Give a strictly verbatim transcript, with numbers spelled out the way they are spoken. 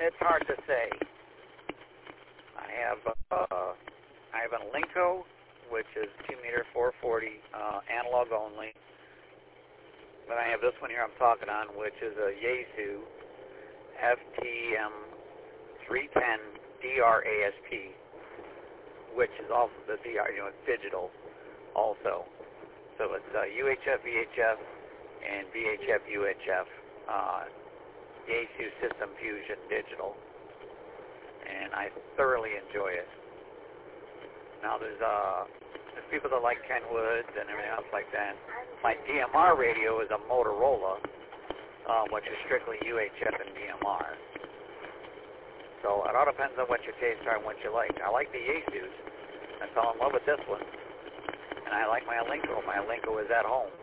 it's hard to say. I have uh, I have an Alinco, which is two meter four forty uh, analog only. Then I have this one here I'm talking on, which is a Yaesu F T M three ten D R A S P, which is also the D R, you know, it's digital also. So it's uh, U H F V H F and V H F U H F, uh, Yaesu System Fusion Digital, and I thoroughly enjoy it. Now there's uh, there's people that like Kenwoods and everything else like that. My D M R radio is a Motorola, um, which is strictly U H F and D M R. So it all depends on what your tastes are and what you like. I like the Yaesus. I fell in love with this one. And I like my Alinco. My Alinco is at home.